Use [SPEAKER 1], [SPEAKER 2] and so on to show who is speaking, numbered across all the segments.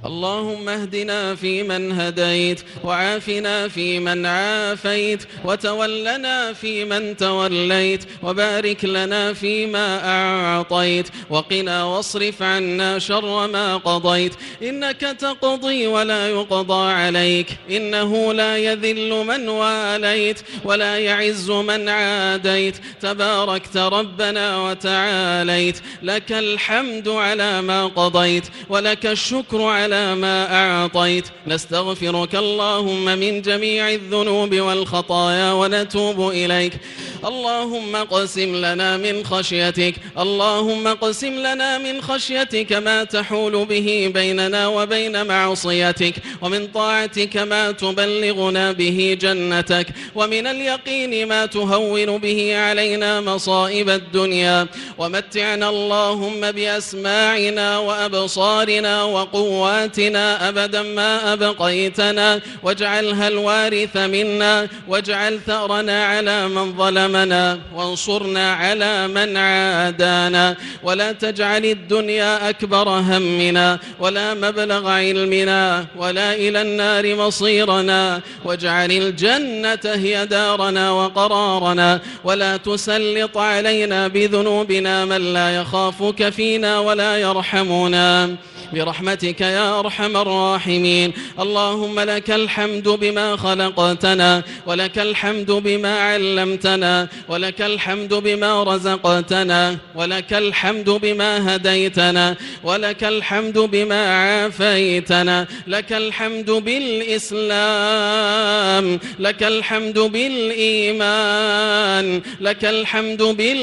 [SPEAKER 1] اللهم اهدنا فيمن هديت، وعافنا فيمن عافيت، وتولنا فيمن توليت، وبارك لنا فيما أعطيت، وقنا واصرف عنا شر ما قضيت، إنك تقضي ولا يقضى عليك، إنه لا يذل من واليت ولا يعز من عاديت، تباركت ربنا وتعاليت، لك الحمد على ما قضيت، ولك الشكر على ما أعطيت. نستغفرك اللهم من جميع الذنوب والخطايا ونتوب إليك. اللهم اقسم لنا من خشيتك اللهم اقسم لنا من خشيتك ما تحول به بيننا وبين معصيتك، ومن طاعتك ما تبلغنا به جنتك، ومن اليقين ما تهون به علينا مصائب الدنيا، ومتعنا اللهم بأسماعنا وأبصارنا وقواتنا أبدا ما أبقيتنا، واجعلها الوارث منا، واجعل ثأرنا على من ظلمنا، وانصرنا على من عادانا، ولا تجعل الدنيا أكبر همنا ولا مبلغ علمنا ولا إلى النار مصيرنا، واجعل الجنة هي دارنا وقرارنا، ولا تسلط علينا بذنوبنا من لا يخافك فينا ولا يرحمنا، برحمتك يا أرحم الراحمين. اللهم لك الحمد بما خلقتنا، ولك الحمد بما علمتنا، ولك الحمد بما رزقتنا، ولك الحمد بما هديتنا، ولك الحمد بما عافيتنا، لك الحمد بالإسلام، لك الحمد بالإيمان، لك الحمد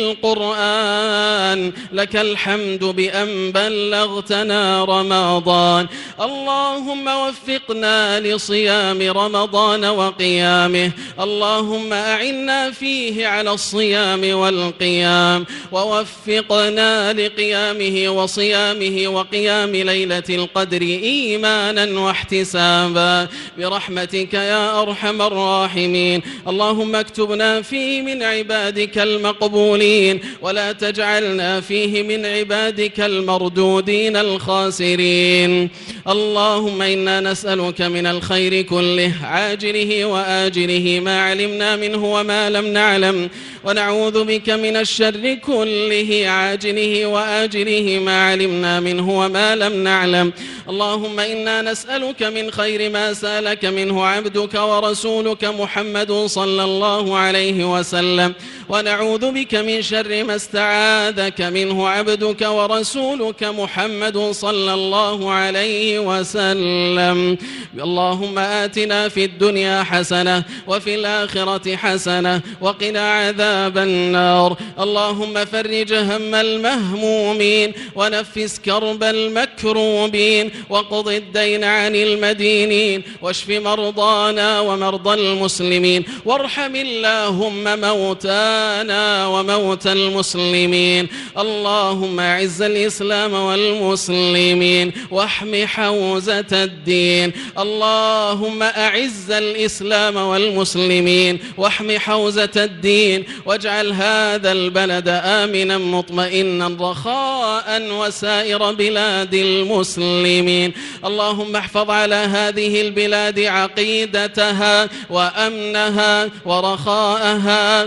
[SPEAKER 1] بالقرآن، لك الحمد بأن بلغتنا رمضان. اللهم وفقنا لصيام رمضان وقيامه، اللهم أعنا فيه على الصيام والقيام، ووفقنا لقيامه وصيامه وقيام ليلة القدر إيمانا واحتسابا، برحمتك يا أرحم الراحمين. اللهم اكتبنا فيه من عبادك المقبولين، ولا تجعلنا فيه من عبادك المردودين الخاسرين. اللهم إنا نسألك من الخير كله عاجله وآجله ما علمنا منه وما لم نعلم، ونعوذ بك من الشر كله عاجله وآجله ما علمنا منه وما لم نعلم. اللهم إنا نسألك من خير ما سألك منه عبدك ورسولك محمد صلى الله عليه وسلم، ونعوذ بك من شر ما استعاذك منه عبدك ورسولك محمد صلى الله عليه وسلم. اللهم آتنا في الدنيا حسنة وفي الآخرة حسنة وقنا عذاب النار. اللهم فرج هم المهمومين، ونفس كرب المكروبين، وقض الدين عن المدينين، واشف مرضانا ومرضى المسلمين، وارحم اللهم موتانا وموتى المسلمين. اللهم أعز الإسلام والمسلمين، واحم حوزة الدين. اللهم أعز الإسلام والمسلمين، واحم حوزة الدين، واجعل هذا البلد آمنا مطمئنا رخاء وسائر بلاد المسلمين. اللهم احفظ على هذه البلاد عقيدتها وأمنها ورخاءها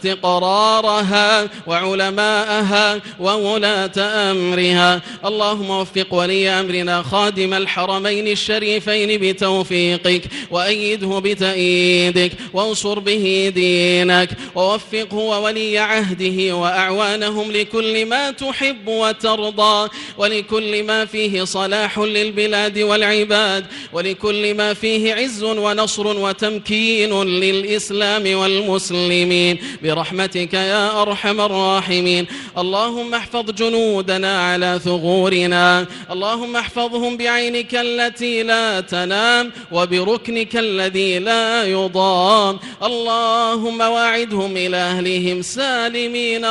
[SPEAKER 1] واستقرارها وعلماءها وولاة أمرها. اللهم وفق ولي أمرنا خادم الحرمين الشريفين بتوفيقك، وأيده بتأييدك، وانصر به دينك، ووفقه وولي عهده وأعوانهم لكل ما تحب وترضى، ولكل ما فيه صلاح للبلاد والعباد، ولكل ما فيه عز ونصر وتمكين للإسلام والمسلمين، برحمتك يا أرحم الراحمين. اللهم احفظ جنودنا على ثغورنا، اللهم احفظهم بعينك التي لا تنام وبركنك الذي لا يضام. اللهم واعدهم إلى أهلهم سالمين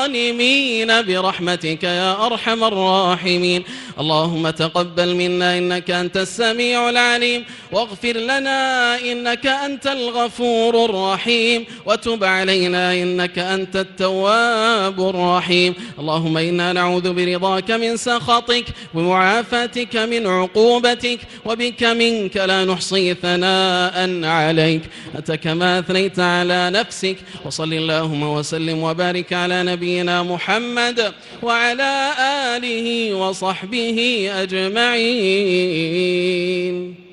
[SPEAKER 1] غانمين برحمتك يا أرحم الراحمين. اللهم تقبل منا إنك أنت السميع العليم، واغفر لنا إنك أنت الغفور الرحيم، وتب علينا إنك أنت التواب الرحيم. اللهم إنا نعوذ برضاك من سخطك بمعافاتك من عقوبتك، وبك منك لا نحصي ثناء عليك، أنت كما أثنيت على نفسك. وصل اللهم وسلم وبارك على نبينا محمد وعلى آله وصحبه أجمعين.